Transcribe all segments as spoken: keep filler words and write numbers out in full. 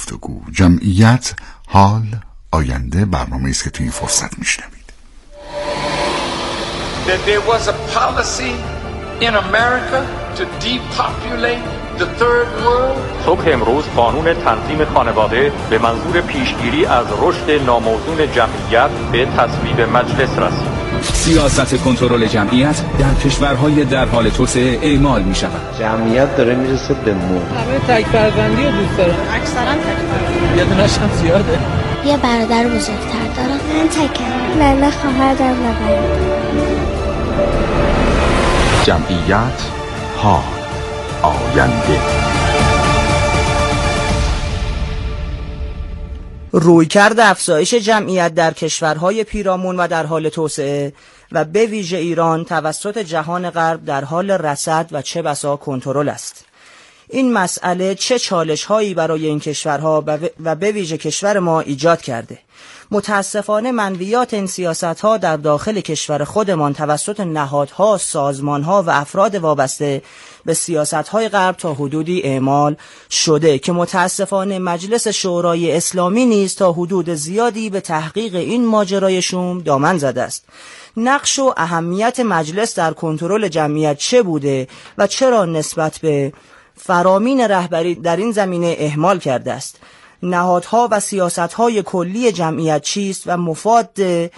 گفتگو. جمعیت، حال، آینده برنامه است که توی این فرصت میشنوید. That there was a policy in America to depopulate the third world. صبح امروز قانون تنظیم خانواده به منظور پیشگیری از رشد ناموزون جمعیت به تصویب مجلس رسید. سیاست کنترل جمعیت در کشورهای در حال توسعه اعمال می شود. جمعیت داره میرسه به مرگ. همه تک فرزندی رو دوست دارن. اکثرا تک فرزندی. یه دونش هم زیاده. یه برادر بزرگتر دارم. من تکم. من خواهر دارم و برادر. جمعیت، حال، آینده. رویکرد افزایش جمعیت در کشورهای پیرامون و در حال توسعه و به ویژه ایران توسط جهان غرب در حال رصد و چه بسا کنترل است. این مسئله چه چالش‌هایی برای این کشورها و به ویژه کشور ما ایجاد کرده؟ متاسفانه منویات این سیاست‌ها در داخل کشور خودمان توسط نهادها، سازمان‌ها و افراد وابسته به سیاست‌های غرب تا حدودی اعمال شده که متاسفانه مجلس شورای اسلامی نیز تا حدود زیادی به تحقیق این ماجرای شوم دامن زده است. نقش و اهمیت مجلس در کنترل جمعیت چه بوده و چرا نسبت به فرامین رهبری در این زمینه اهمال کرده است؟ نهادها و سیاستهای کلی جمعیت چیست و مفاد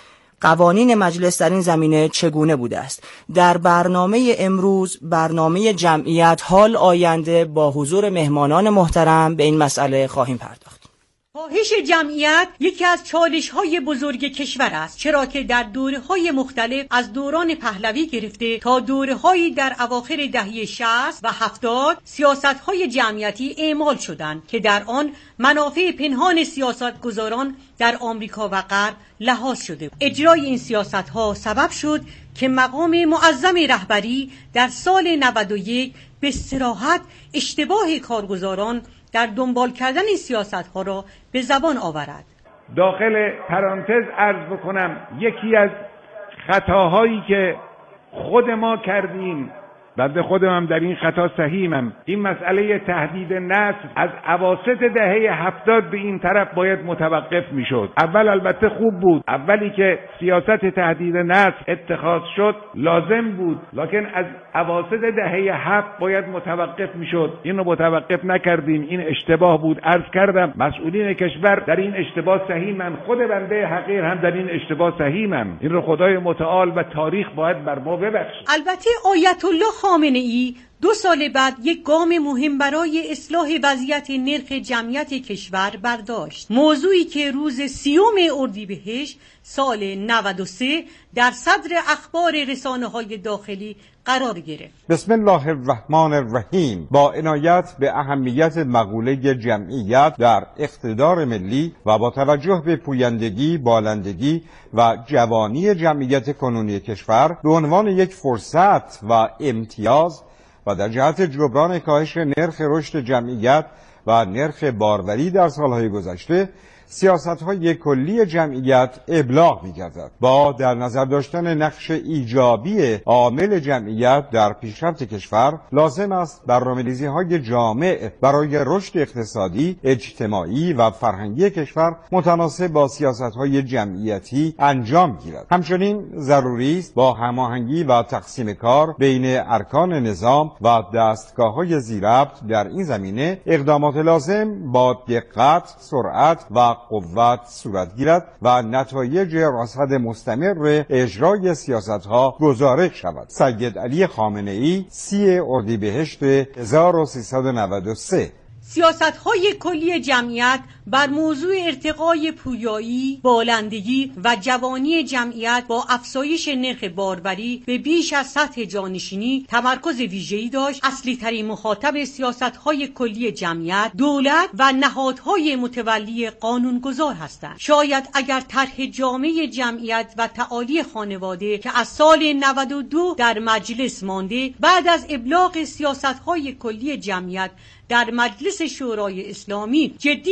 قوانین مجلس در این زمینه چگونه بوده است؟ در برنامه امروز، برنامه جمعیت، حال، آینده، با حضور مهمانان محترم به این مسئله خواهیم پرداخت. کاهش جمعیت یکی از چالش‌های بزرگ کشور است، چرا که در دوره‌های مختلف از دوران پهلوی گرفته تا دوره‌هایی در اواخر دهه شصت و هفتاد سیاست‌های جمعیتی اعمال شدند که در آن منافع پنهان سیاستگزاران در آمریکا و غرب لحاظ شده. اجرای این سیاست‌ها سبب شد که مقام معظم رهبری در سال نود و یک به صراحت اشتباه کارگزاران در دنبال کردن این سیاست‌ها را به زبان آورد. داخل پرانتز عرض بکنم یکی از خطاهایی که خود ما کردیم، بنده خودم هم در این خطا سهیمم، این مسئله تهدید نسل از اواسط دهه هفتاد به این طرف باید متوقف میشد. اول البته خوب بود، اولی که سیاست تهدید نسل اتخاذ شد لازم بود، لکن از اواسط دهه هفت باید متوقف میشد. این رو متوقف نکردیم، این اشتباه بود. عرض کردم مسئولین کشور در این اشتباه سهیمن، خود بنده حقیر هم در این اشتباه سهیمم. این رو خدای متعال و تاریخ باید بر ما ببخشد. البته آیت الله خامنه ای دو سال بعد یک گام مهم برای اصلاح وضعیت نرخ جمعیت کشور برداشت، موضوعی که روز سیوم اردیبهشت سال نود و سه در صدر اخبار رسانه‌های داخلی قرار گرفت. بسم الله الرحمن الرحیم. با عنایت به اهمیت مقوله جمعیت در اقتدار ملی و با توجه به پویندگی، بالندگی و جوانی جمعیت کنونی کشور به عنوان یک فرصت و امتیاز و در جهت جبران کاهش نرخ رشد جمعیت و نرخ باروری در سالهای گذشته، سیاست‌های کلی جمعیت ابلاغ می‌گردد. با در نظر داشتن نقش ایجابی عامل جمعیت در پیشرفت کشور، لازم است برنامه‌ریزی‌های جامع برای رشد اقتصادی، اجتماعی و فرهنگی کشور متناسب با سیاست‌های جمعیتی انجام گیرد. همچنین ضروری است با هماهنگی و تقسیم کار بین ارکان نظام و دستگاه‌های ذی‌ربط در این زمینه اقدامات لازم با دقت، سرعت و قوت صورت گیرد و نتایج رصد مستمر اجرای سیاست‌ها گزارش شود. سید علی خامنه ای، سی اردیبهشت هزار و سیصد و نود و سه. سیاست‌های کلی جمعیت بر موضوع ارتقای پویایی، بالندگی و جوانی جمعیت با افزایش نرخ باروری به بیش از سطح جانشینی تمرکز ویژه‌ای داشت. اصلی ترین مخاطب سیاست‌های کلی جمعیت دولت و نهادهای متولی قانونگذار هستند. شاید اگر طرح جامع جمعیت و تعالی خانواده که از سال نود و دو در مجلس مانده بعد از ابلاغ سیاست‌های کلی جمعیت در مجلس شورای اسلامی جدی گرفته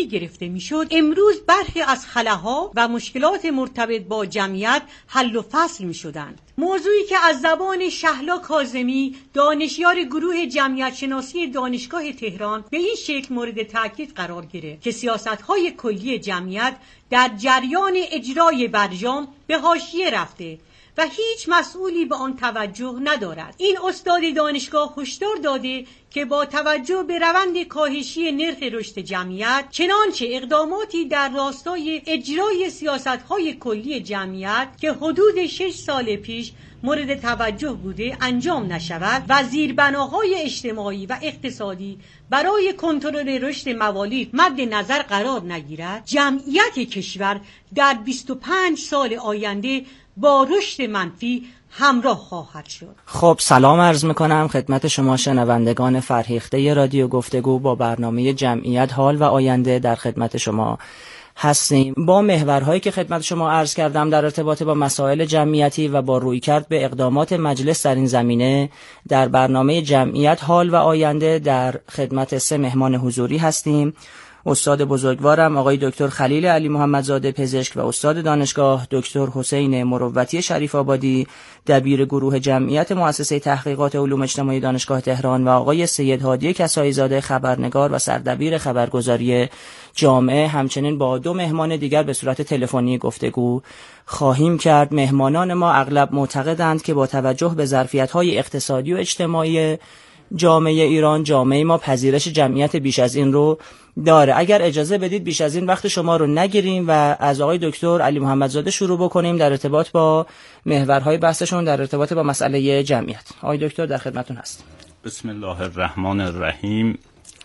گرفته میشد، امروز برخی از خلاها و مشکلات مرتبط با جمعیت حل و فصل میشدند. موضوعی که از زبان شهلا کاظمی، دانشیار گروه جمعیت شناسی دانشگاه تهران، به این شکل مورد تاکید قرار گرفت که سیاست‌های کلی جمعیت در جریان اجرای برجام به حاشیه رفته و هیچ مسئولی به آن توجه ندارد. این استاد دانشگاه هشدار داده که با توجه به روند کاهشی نرخ رشد جمعیت، چنانچه اقداماتی در راستای اجرای سیاست‌های کلی جمعیت که حدود شش سال پیش مورد توجه بوده انجام نشود و زیربناهای اجتماعی و اقتصادی برای کنترل رشد موالید مد نظر قرار نگیرد، جمعیت کشور در بیست و پنج سال آینده با رشد منفی همراه خواهد شد. خب سلام عرض میکنم خدمت شما شنوندگان فرهیخته رادیو گفتگو. با برنامه جمعیت حال و آینده در خدمت شما هستیم. با محورهایی که خدمت شما عرض کردم در ارتباط با مسائل جمعیتی و با رویکرد به اقدامات مجلس در این زمینه، در برنامه جمعیت حال و آینده در خدمت سه مهمان حضوری هستیم. استاد بزرگوارم آقای دکتر خلیل علی محمدزاده پزشک و استاد دانشگاه دکتر حسین مروتی شریف آبادی دبیر گروه جمعیت مؤسسه تحقیقات علوم اجتماعی دانشگاه تهران و آقای سید هادی کسایی زاده خبرنگار و سردبیر خبرگزاری جامعه. همچنین با دو مهمان دیگر به صورت تلفنی گفتگو خواهیم کرد. مهمانان ما اغلب معتقدند که با توجه به ظرفیت‌های اقتصادی و اجتماعی جامعه ایران، جامعه ما پذیرش جمعیت بیش از این رو داره. اگر اجازه بدید بیش از این وقت شما رو نگیریم و از آقای دکتر علی محمدزاده شروع بکنیم در ارتباط با محورهای بحثشون در ارتباط با مسئله جمعیت. آقای دکتر در خدمتتون هستم. بسم الله الرحمن الرحیم.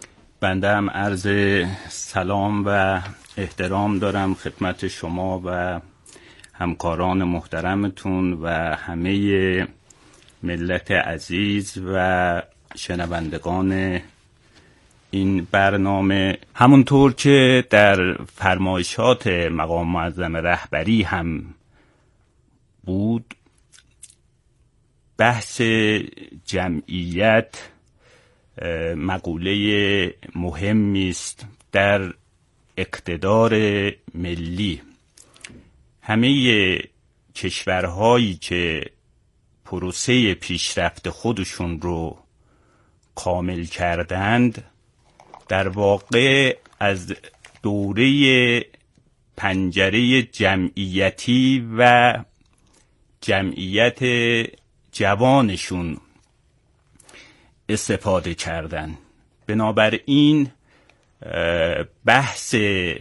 بنده هم عرض سلام و احترام دارم خدمت شما و همکاران محترمتون و همه ملت عزیز و شنوندگان این برنامه. همونطور که در فرمایشات مقام معظم رهبری هم بود، بحث جمعیت مقوله مهمی است در اقتدار ملی. همه کشورهایی که پروسه پیشرفت خودشون رو کامل کردند در واقع از دوره پنجره جمعیتی و جمعیت جوانشون استفاده کردند. بنابراین بحث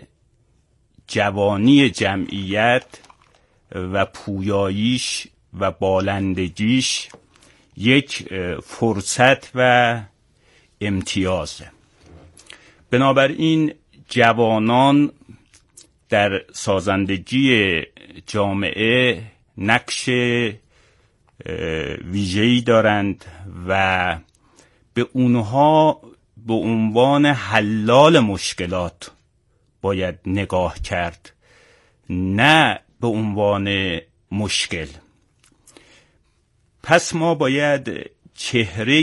جوانی جمعیت و پویاییش و بالندگیش یک فرصت و امتیازه. بنابراین جوانان در سازندگی جامعه نقش ویژه‌ای دارند و به اونها به عنوان حلال مشکلات باید نگاه کرد، نه به عنوان مشکل. پس ما باید چهره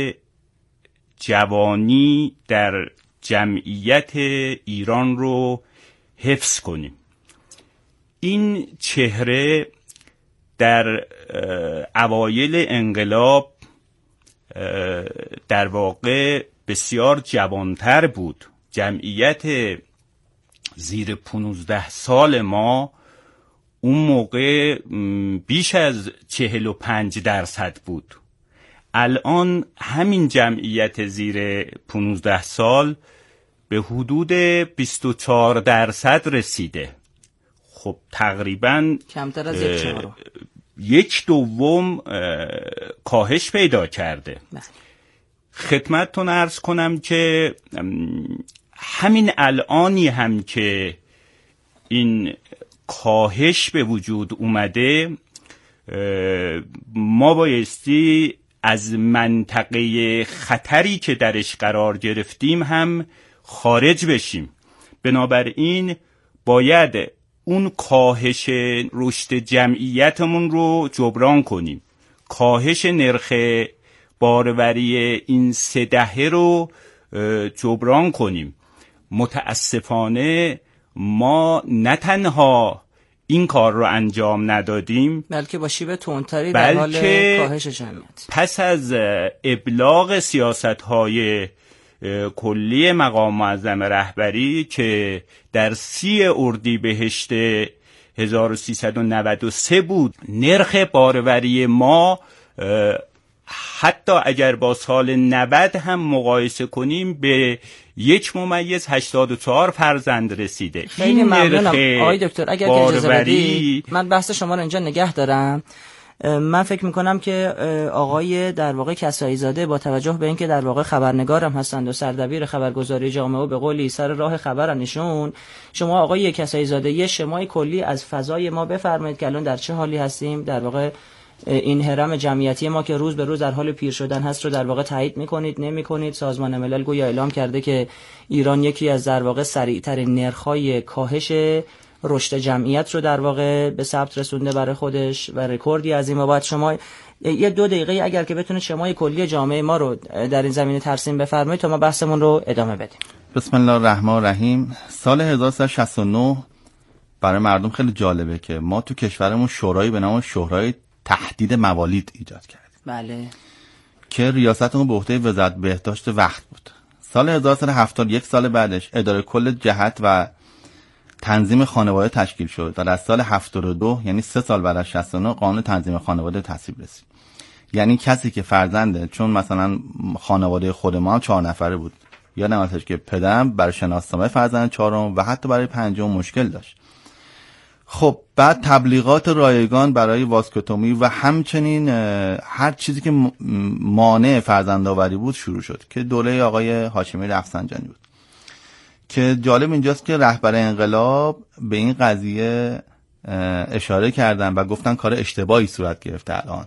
جوانی در جمعیت ایران رو حفظ کنیم. این چهره در اوایل انقلاب در واقع بسیار جوانتر بود. جمعیت زیر پونزده سال ما اون موقع بیش از چهل و پنج درصد بود. الان همین جمعیت زیر پونزده سال به حدود بیست و چهار درصد رسیده. خب تقریباً کمتر از یک چهارم یک دوم کاهش پیدا کرده. خدمتتون عرض کنم که همین الانی هم که این کاهش به وجود اومده، ما بایستی از منطقه خطری که درش قرار گرفتیم هم خارج بشیم. بنابراین باید اون کاهش رشد جمعیتمون رو جبران کنیم. کاهش نرخ باروری این سه دهه رو جبران کنیم. متاسفانه ما نه تنها این کار رو انجام ندادیم، بلکه با شیب تندتری در حال کاهش جمعیت. پس از ابلاغ سیاست‌های کلی مقام معظم رهبری که در سی اردیبهشت هزار و سیصد و نود و سه بود، نرخ باروری ما حتی اگر با سال نود هم مقایسه کنیم به یک ممیز هشتاد و چهار فرزند رسیده. خیلی ممنونم آقای دکتر. اگر که اجازه بدید من بحث شما رو اینجا نگه دارم. من فکر میکنم که آقای در واقع کسایی زاده با توجه به اینکه در واقع خبرنگارم هستند و سردبیر خبرگزاری جامعه و به قولی سر راه خبرن ایشون، شما آقای کسایی زاده یه شمای کلی از فضای ما بفرمایید که الان در چه حالی هستیم، در واقع این هرم جمعیتی ما که روز به روز در حال پیر شدن هست رو در واقع تایید میکنید نمیکنید؟ سازمان ملل گویا اعلام کرده که ایران یکی از در واقع سریعترین نرخ‌های کاهش رشد جمعیت رو در واقع به ثبت رسونده برای خودش و رکوردی از این بابت. شما یه دو دقیقه اگر که بتونید شمای کلی جامعه ما رو در این زمینه ترسیم بفرمایید تا ما بحثمون رو ادامه بدیم. بسم الله الرحمن الرحیم. سال هزار و سیصد و شصت و نه برای مردم خیلی جالبه که ما تو کشورمون شورایی به نام شورای تحدید موالید ایجاد کردیم. بله. که ریاست اون به عهده وزارت بهداشت وقت بود. سال هزار و سیصد و هفتاد و یک سال بعدش اداره کل جهت و تنظیم خانواده تشکیل شد و در سال هفتاد و دو یعنی سه سال بعد از شصت و نه قانون تنظیم خانواده تصویب رسید. یعنی کسی که فرزنده، چون مثلا خانواده خود ما هم چهار نفره بود، یادم هستش که پدرم برای شناسنامه فرزند چهارم و حتی برای پنجم مشکل داشت. خب بعد تبلیغات رایگان برای واسکتومی و همچنین هر چیزی که مانع فرزندآوری بود شروع شد که دوره آقای هاشمی رفسنجانی بود. که جالب اینجاست که رهبر انقلاب به این قضیه اشاره کردن و گفتن کار اشتباهی صورت گرفته الان.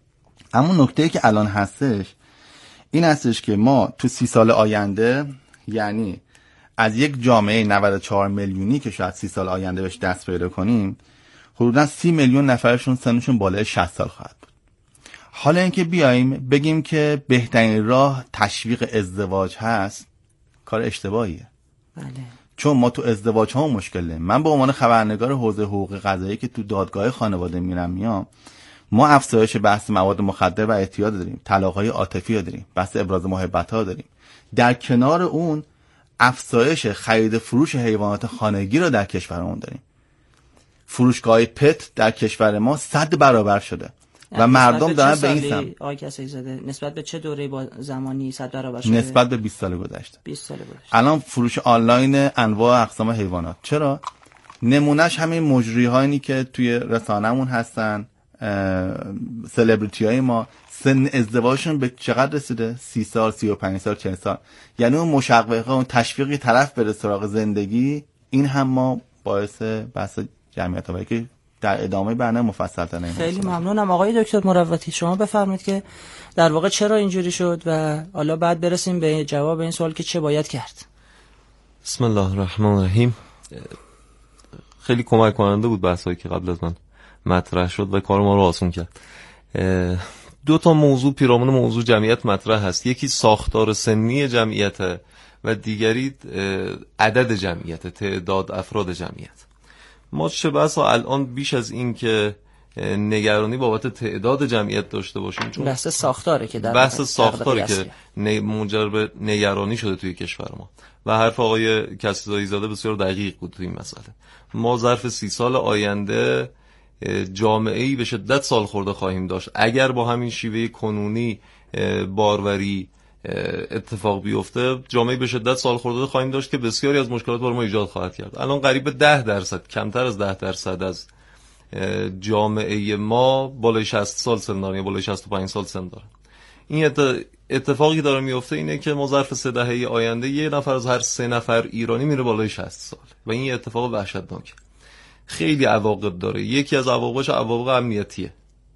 اما نکته‌ای که الان هستش این هستش که ما تو سی سال آینده، یعنی از یک جامعه نود و چهار میلیونی که شاید سی سال آینده بهش دست پیدا کنیم، حدوداً سی میلیون نفرشون سنشون بالای شصت سال خواهد بود. حالا اینکه بیایم بگیم که بهترین راه تشویق ازدواج هست، کار اشتباهیه. بله. چون ما تو ازدواج ها مشکل داریم. من به عنوان خبرنگار حوزه حقوق قضایی که تو دادگاه خانواده میرم میام، ما افزایش بحث مواد مخدر و اعتیاد داریم، طلاق‌های عاطفی داریم، بحث ابراز محبت ها داریم. در کنار اون افزایش خرید فروش حیوانات خانگی رو در کشورمون داریم. فروشگاه پت در کشور ما صد برابر شده و مردم دارن به این سمت. آقای کسایی زاده نسبت به چه دوره با زمانی صد برابر شده؟ نسبت به بیست سال گذشته. بیست سال گذشته. الان فروش آنلاین انواع اقسام حیوانات. چرا؟ نمونهش همین مجری‌هایی که توی رسانه‌مون هستن، سلبریتی‌های ما، سن ازدواجشون به چقدر رسیده؟ سی سال، سی و پنج سال، چهل سال. یعنی اون مشوقه، اون تشویقی طرف بره سراغ زندگی، این هم ما باعث بحث جمعیت آوری که در ادامه برنامه مفصل تر نمی‌شه. خیلی ممنونم آقای دکتر مروتی. شما بفرمایید که در واقع چرا اینجوری شد و حالا بعد برسیم به جواب این سوال که چه باید کرد. بسم الله الرحمن الرحیم. خیلی کمک کننده بود بحثایی که قبل از من مطرح شد و کار ما رو آسون کرد. دو تا موضوع پیرامون موضوع جمعیت مطرح هست. یکی ساختار سنی جمعیت و دیگری عدد جمعیت، تعداد افراد جمعیت. ما چه بسا الان بیش از این که نگرانی بابت تعداد جمعیت داشته باشیم، چون بحث ساختاره که در بحث ساختاره که منجر به نگرانی شده توی کشور ما و حرف آقای کسایی زاده بسیار دقیق بود توی این مسئله. ما ظرف سی سال آینده جامعه‌ای به شدت سال خورده خواهیم داشت اگر با همین شیوه کنونی باروری اتفاق بیفته. جامعه به شدت سال خورده خواهیم داشت که بسیاری از مشکلات برای ما ایجاد خواهد کرد. الان قریب ده درصد، کمتر از ده درصد از جامعه ما بالای شصت سال سن دارن یا بالای شصت و پنج سال سن دارن. این اتفاقی داره میفته اینه که ما ظرف سه دهه آینده یه نفر از هر سه نفر ایرانی میره بالای شصت سال و این اتفاق وحشتناکه. خیلی عواقب داره. یکی از عواقبش عواقب امنیتیه.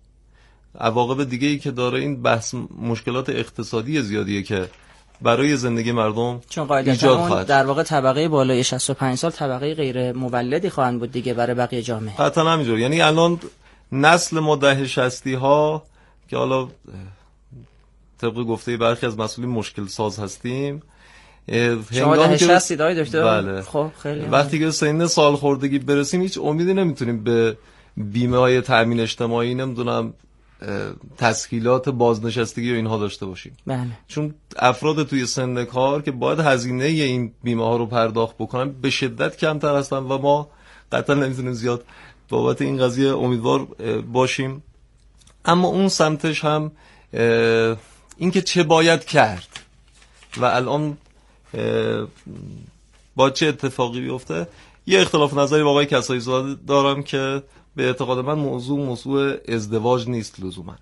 عواقب دیگه ای که داره این بحث مشکلات اقتصادی زیادیه که برای زندگی مردم چون قاعدتاً در واقع طبقه بالای شصت و پنج سال طبقه غیر مولدی خواهند بود دیگه برای بقیه جامعه. قطعاً همینجوری. یعنی الان نسل ما ده شصتی ها که حالا طبق گفته برخی از مسئولین مشکل ساز هستیم، شما ده شصتی دای دکتر؟ بله. خب خیلی وقتی که سن سال خوردگی برسیم هیچ امیدی نمیتونیم به بیمه های تامین اجتماعی نمیدونم تسهیلات بازنشستگی و اینها داشته باشیم. بله. چون افراد توی سن کار که باید هزینه این بیمه ها رو پرداخت بکنن به شدت کمتر هستن و ما قطعا نمیتونیم زیاد بابت این قضیه امیدوار باشیم. اما اون سمتش هم این که چه باید کرد و الان با چه اتفاقی بیفته، یه اختلاف نظری با آقای کسایی زاده دارم که به اعتقاد من موضوع موضوع ازدواج نیست لزوما.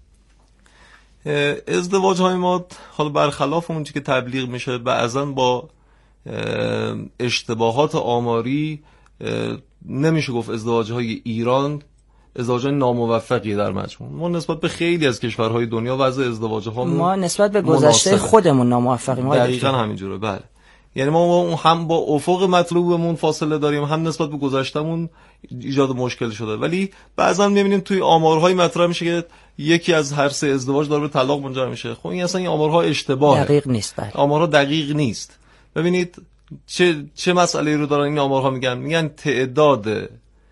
ازدواج های ما حالا برخلاف اون چی که تبلیغ میشه بعضا با اشتباهات آماری نمیشه گفت ازدواج های ایران ازدواج ناموفقی در مجموع. ما نسبت به خیلی از کشورهای دنیا وضع ازدواج ها ما نسبت به گذشته خودمون ناموفقیم. دقیقاً همینجوره. بله، یعنی ما هم با افق مطلوبمون فاصله داریم، هم نسبت به گذشتهمون ایجاد مشکل شده. ولی بعضا می‌بینیم توی آمارهای مطرح میشه که یکی از هر سه ازدواج داره به طلاق منجر میشه. خب این اصلا این آمارها اشتباهه، دقیق نیست. بله، آمارها دقیق نیست. ببینید چه چه مسئله‌ای رو دارن این آمارها میگن. میگن تعداد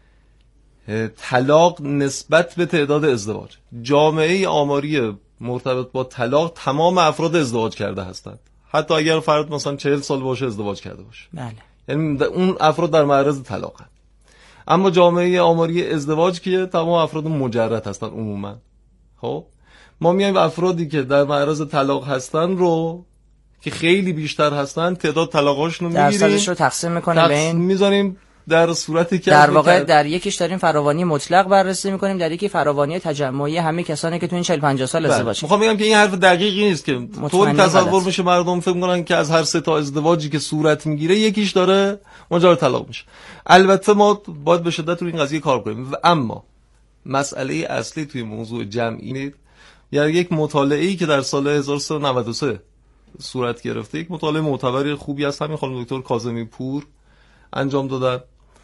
طلاق نسبت به تعداد ازدواج. جامعه آماری مرتبط با طلاق تمام افراد ازدواج کرده هستند، حتی اگر فرد مثلا چهل سال باشه ازدواج کرده باشه. بله. یعنی اون افراد در معرض طلاقن. اما جامعه آماری ازدواج که تمام افراد مجرد هستن عموما. خب ما میایم افرادی که در معرض طلاق هستن رو که خیلی بیشتر هستن تعداد طلاقاشون رو میگیریم، درصدش رو تقسیم میکنیم به این میذاریم در صورتی که در واقع در یکیش داریم فراوانی مطلق بررسی میکنیم، در یکی فراوانی تجمعی همه کسانی که تو این چهل پنجاه سال ازدواج. میخوام بگم که این حرف دقیقی نیست که طوری تصور میشه مردم فکر میکنن که از هر سه تا ازدواجی که صورت میگیره یکیش داره منجر طلاق میشه. البته ما باید به شدت روی این قضیه کار کنیم. اما مسئله اصلی توی موضوع جمعی، یعنی یک مطالعه‌ای که در سال هزار و سیصد و نود و سه صورت گرفته، یک مطالعه معتبر خوبی است، همین خانم دکتر کاظمی پور انجام دادن.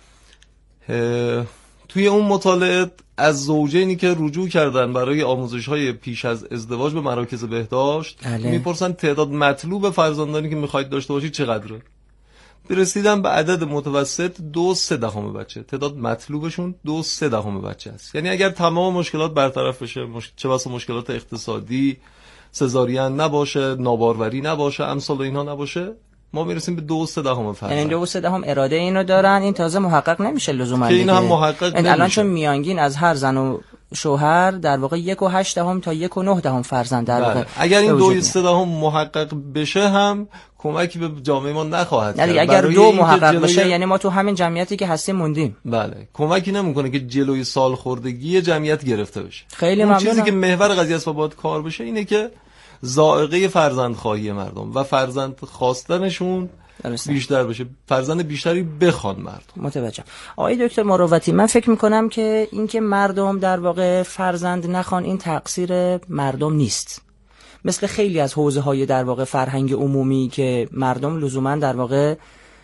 توی اون مطالعه از زوجینی که رجوع کردن برای آموزش‌های پیش از ازدواج به مراکز بهداشت میپرسن تعداد مطلوب فرزندانی که میخواید داشته باشید چقدره. رسیدن به عدد متوسط دو سه دهم بچه. تعداد مطلوبشون دو سه دهم بچه است. یعنی اگر تمام مشکلات برطرف بشه، مش... چه بسا مشکلات اقتصادی، سزارین نباشه، ناباروری نباشه، امثال اینها نباشه، ما میرسیم به دو سه دهم فرزند. یعنی دو سه دهم اراده اینو دارن، این تازه محقق نمیشه لزوما دیگه. این هم محقق نمیشه. الان چون میانگین از هر زن و شوهر در واقع یک و هشت دهم تا یک و نه دهم فرزند در واقع. اگر این دو سه دهم محقق بشه هم کمکی به جامعه ما نخواهد کرد. اگر دو محقق جلوی... بشه یعنی ما تو همین جمعیتی که هستیم موندیم. بله، کمکی نمیکنه که جلوی سال خوردگی جمعیت گرفته بشه. خیلی ممنونم. چیزی که محور قضیه است و باید کار بشه اینه که ذائقه فرزندخواهی مردم و فرزند خواستنشون بیشتر بشه، فرزند بیشتری بخوان مردم. متوجهم. آقای دکتر مروتی، من فکر میکنم که اینکه مردم در واقع فرزند نخوان این تقصیر مردم نیست. مثل خیلی از حوزه‌های در واقع فرهنگ عمومی که مردم لزوما در واقع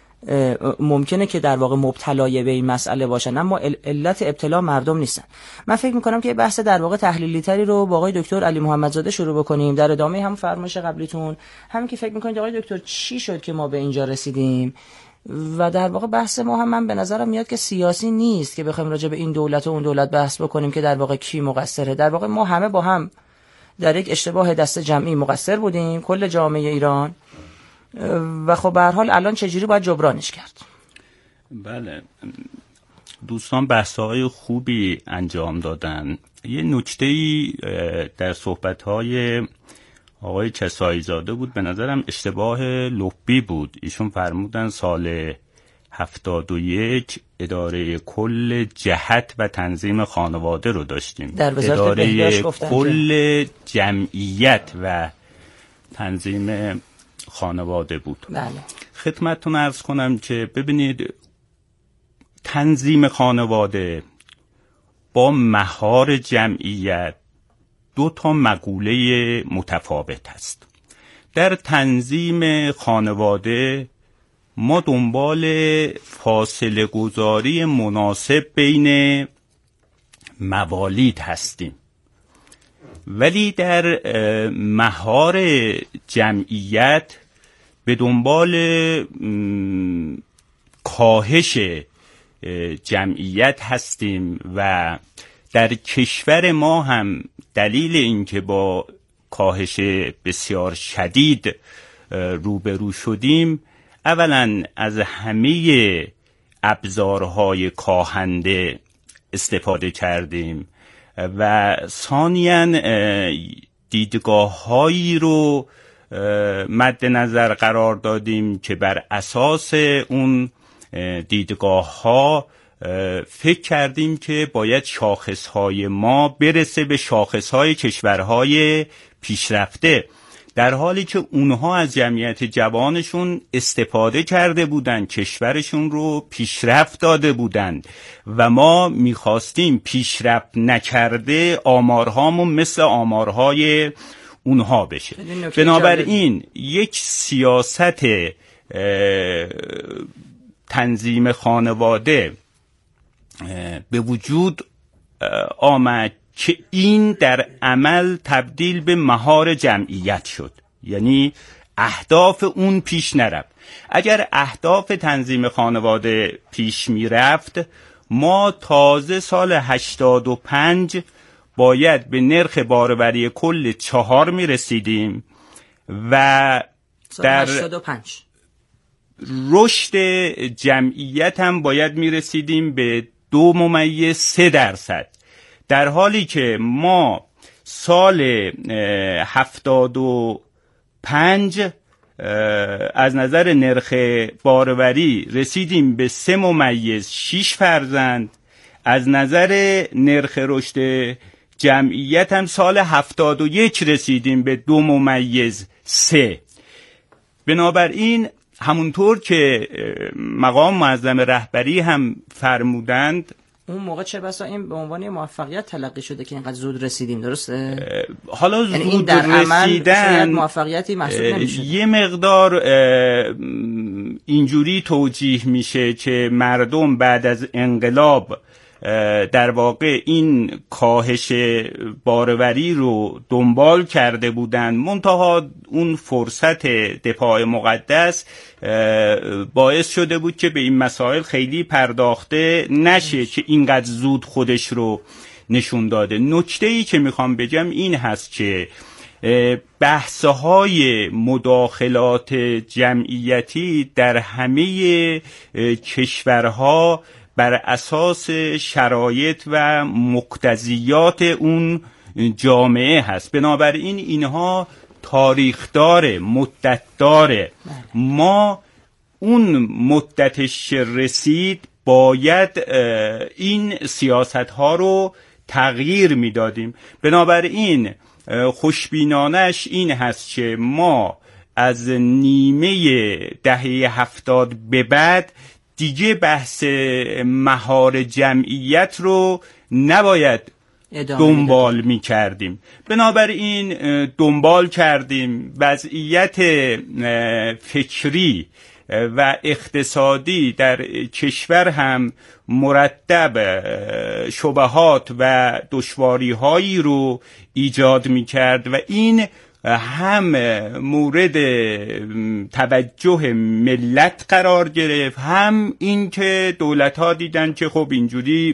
ممکنه که در واقع مبتلای به این مسئله باشن، اما علت ابتلا مردم نیستن. من فکر میکنم که بحث در واقع تحلیلی تری رو با آقای دکتر علی محمدزاده شروع بکنیم در ادامه هم فرمایش قبلیتون، همین که فکر میکنید آقای دکتر چی شد که ما به اینجا رسیدیم و در واقع بحث ما هم من به نظرم میاد که سیاسی نیست که بخوایم راجع به این دولت و اون دولت بحث بکنیم که در واقع کی مقصره. در واقع ما همه با هم در یک اشتباه دست جمعی مقصر بودیم، کل جامعه ایران، و خب به هر حال الان چجوری باید جبرانش کرد؟ بله، دوستان بحث‌های خوبی انجام دادن. یه نکته‌ای در صحبت‌های آقای کسایی زاده بود، به نظرم اشتباه لبی بود. ایشون فرمودن سال هفتاد و یک اداره کل جهت و تنظیم خانواده رو داشتیم، در اداره کل جمعیت و تنظیم خانواده بود. بله. خدمتتون عرض کنم که ببینید تنظیم خانواده با مهار جمعیت دو تا مقوله متفاوت است. در تنظیم خانواده ما دنبال فاصله گذاری مناسب بین موالید هستیم، ولی در مهار جمعیت به دنبال کاهش جمعیت هستیم و در کشور ما هم دلیل اینکه با کاهش بسیار شدید روبرو شدیم، اولا از همه ابزارهای کاهنده استفاده کردیم و ثانیاً دیدگاه‌هایی رو مد نظر قرار دادیم که بر اساس اون دیدگاه‌ها فکر کردیم که باید شاخصهای ما برسه به شاخصهای کشورهای پیشرفته، در حالی که اونها از جمعیت جوانشون استفاده کرده بودن، کشورشون رو پیشرفت داده بودن و ما میخواستیم پیشرفت نکرده آمارهامون مثل آمارهای اونها بشه. بنابراین یک سیاست تنظیم خانواده به وجود آمد که این در عمل تبدیل به مهار جمعیت شد، یعنی اهداف اون پیش نرفت. اگر اهداف تنظیم خانواده پیش می رفت، ما تازه سال هشتاد و پنج باید به نرخ بارآوری کل چهار می رسیدیم و در هشتاد و پنج رشد جمعیت هم باید می رسیدیم به دو ممیز سه درصد، در حالی که ما سال هفتاد و پنج از نظر نرخ بارآوری رسیدیم به سه ممیز شیش فرزند، از نظر نرخ رشد جمعیت هم سال هفتاد و یک رسیدیم به دو ممیز سه. بنابراین همونطور که مقام معظم رهبری هم فرمودند، اون موقع چه بسا این به عنوان موفقیت تلقی شده که اینقدر زود رسیدیم، درسته؟ حالا یعنی زود این در رسیدن موفقیتی محسوب نمیشه. یه مقدار اینجوری توجیه میشه که مردم بعد از انقلاب در واقع این کاهش بارآوری رو دنبال کرده بودن، منتها اون فرصت دفاع مقدس باعث شده بود که به این مسائل خیلی پرداخته نشه که اینقدر زود خودش رو نشون داده. نکته‌ای که میخوام بگم این هست که بحث‌های مداخلات جمعیتی در همه کشورها بر اساس شرایط و مقتضیات اون جامعه هست. بنابراین اینها تاریخ داره، مدت داره. ما اون مدتش رسید باید این سیاست ها رو تغییر میدادیم. بنابراین خوشبینانش این هست که ما از نیمه دهه هفتاد به بعد دیگه بحث مهار جمعیت رو نباید دنبال می کردیم. بنابراین دنبال کردیم وضعیت فکری و اقتصادی در کشور هم مرتب شبهات و دشواری هایی رو ایجاد می کرد و این هم مورد توجه ملت قرار گرفت، هم این که دولت ها دیدن که خب اینجوری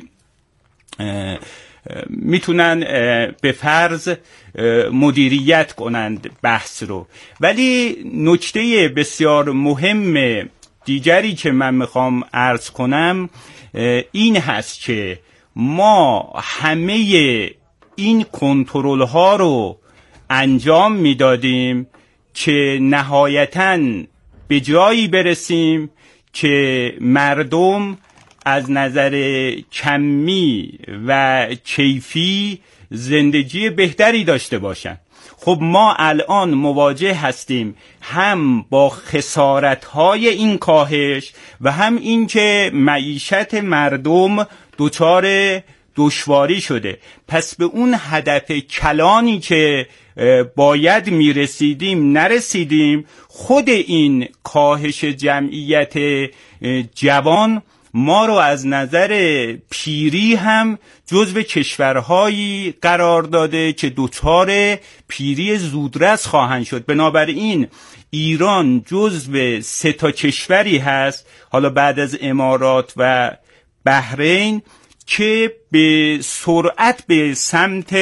میتونن به فرض مدیریت کنند بحث رو. ولی نکته بسیار مهم دیگری که من میخوام عرض کنم این هست که ما همه این کنترل ها رو انجام میدادیم که نهایتاً به جایی برسیم که مردم از نظر کمی و کیفی زندگی بهتری داشته باشند. خب ما الان مواجه هستیم هم با خسارت‌های این کاهش و هم این که معیشت مردم دچار دشواری شده. پس به اون هدف کلانی که باید میرسیدیم نرسیدیم. خود این کاهش جمعیت جوان ما رو از نظر پیری هم جزو کشورهایی قرار داده که دچار پیری زودرس خواهند شد. بنابراین ایران جزو سه تا کشوری هست، حالا بعد از امارات و بحرین، که به سرعت به سمت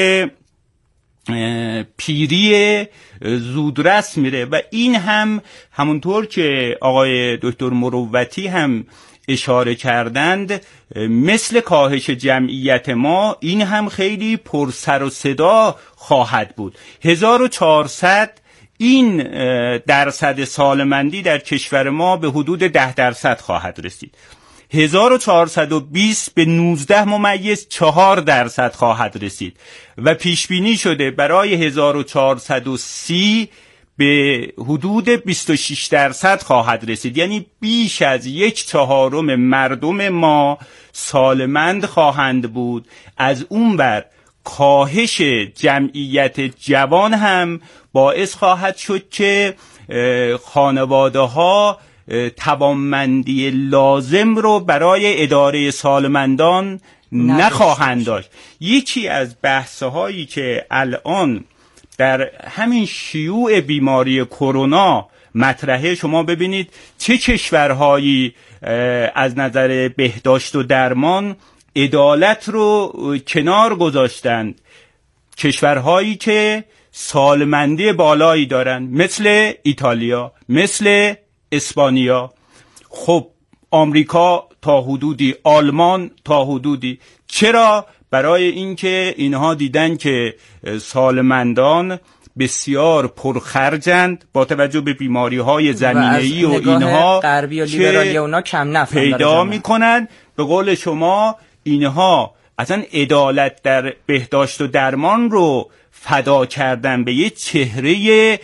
پیری زودرس میره و این هم همونطور که آقای دکتر مروتی هم اشاره کردند مثل کاهش جمعیت ما این هم خیلی پر سر و صدا خواهد بود. هزار و چهارصد این درصد سالمندی در کشور ما به حدود ده درصد خواهد رسید. هزار و چهارصد و بیست به نوزده ممیز چهار درصد خواهد رسید و پیش بینی شده برای هزار و چهارصد و سی به حدود بیست و شش درصد خواهد رسید. یعنی بیش از یک چهارم مردم ما سالمند خواهند بود. از اون بر کاهش جمعیت جوان هم باعث خواهد شد که خانواده ها توانمندی لازم رو برای اداره سالمندان نخواهند داشت. یکی از بحث‌هایی که الان در همین شیوع بیماری کرونا مطرحه، شما ببینید چه کشورهایی از نظر بهداشت و درمان عدالت رو کنار گذاشتند، کشورهایی که سالمندی بالایی دارن مثل ایتالیا، مثل اسپانیا، خب آمریکا تا حدودی، آلمان تا حدودی. چرا؟ برای اینکه اینها دیدن که سالمندان بسیار پرخرجند با توجه به بیماری‌های زمینه‌ای و, و اینها غربی و لیبرالی اونا کم نفع پیدا می‌کنن. به قول شما اینها اصلا عدالت در بهداشت و درمان رو فدا کردن به یه چهره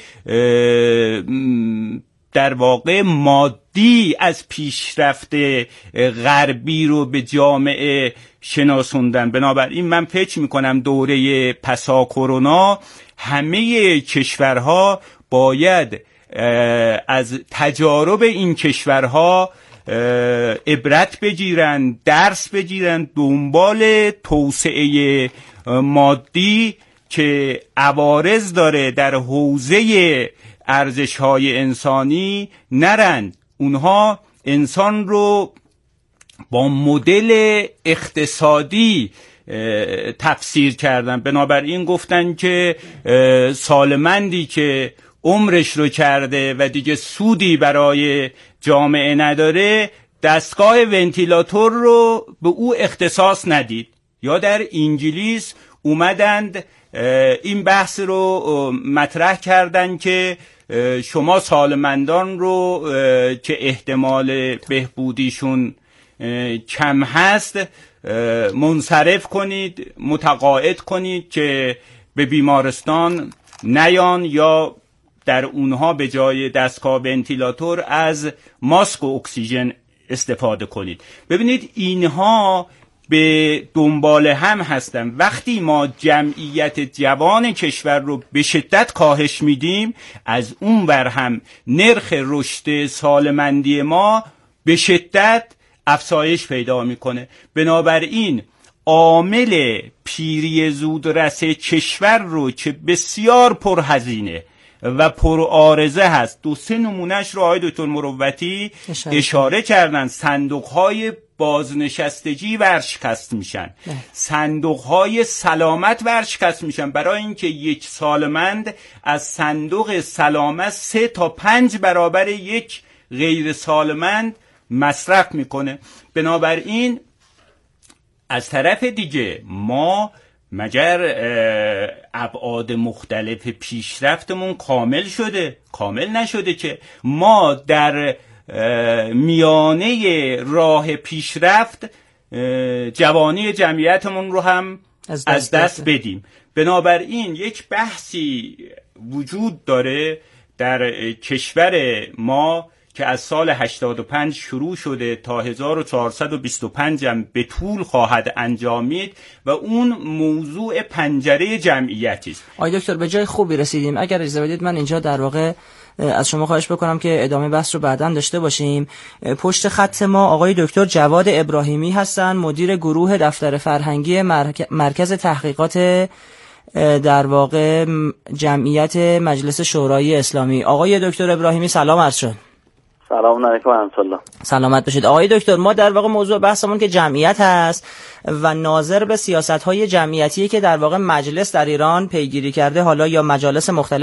در واقع مادی از پیشرفت غربی رو به جامعه شناسوندن. بنابراین من فکر میکنم دوره پسا کرونا همه کشورها باید از تجارب این کشورها عبرت بگیرن، درس بگیرن، دنبال توسعه مادی که عوارض داره در حوزه ارزش‌های انسانی نرند. اونها انسان رو با مدل اقتصادی تفسیر کردن. بنابراین گفتن که سالمندی که عمرش رو کرده و دیگه سودی برای جامعه نداره دستگاه ونتیلاتور رو به او اختصاص ندید. یا در انگلیس اومدند این بحث رو مطرح کردن که شما سالمندان رو که احتمال بهبودیشون کم هست منصرف کنید، متقاعد کنید که به بیمارستان نیان یا در اونها به جای دستگاه ونتیلاتور از ماسک و اکسیژن استفاده کنید. ببینید اینها به دنبال هم هستن. وقتی ما جمعیت جوان کشور رو به شدت کاهش میدیم، از اون ور هم نرخ رشد سالمندی ما به شدت افزایش پیدا میکنه. بنابراین عامل پیری زودرس کشور رو که بسیار پرهزینه و پرعارضه هست، دو سه نمونهش رو آقای دکتر مروتی اشاره, اشاره کردن. صندوق‌های بازنشستگی ورشکست میشن، صندوق‌های سلامت ورشکست میشن، برای اینکه یک سالمند از صندوق سلامت سه تا پنج برابر یک غیر سالمند مصرف میکنه. بنابراین از طرف دیگه ما مگر ابعاد مختلف پیشرفتمون کامل شده؟ کامل نشده که ما در میانه راه پیشرفت جوانی جمعیتمون رو هم از دست, از دست بدیم. بنابراین یک بحثی وجود داره در کشور ما که از سال هشتاد و پنج شروع شده تا هزار و چهارصد و بیست و پنج هم به طول خواهد انجامید و اون موضوع پنجره جمعیتی است. آقای دکتر به جای خوبی رسیدیم. اگر اجازه بدید من اینجا در واقع از شما خواهش بکنم که ادامه بحث رو بعداً داشته باشیم. پشت خط ما آقای دکتر جواد ابراهیمی هستن، مدیر گروه دفتر فرهنگی مرکز تحقیقات در واقع جمعیت مجلس شورای اسلامی. آقای دکتر ابراهیمی سلام عرض شد. سلام علیکم و رحمت الله. سلامت باشید. آقای دکتر ما در واقع موضوع بحثمون که جمعیت هست و ناظر به سیاست‌های جمعیتی که در واقع مجلس در ایران پیگیری کرده، حالا یا مجالس مختلف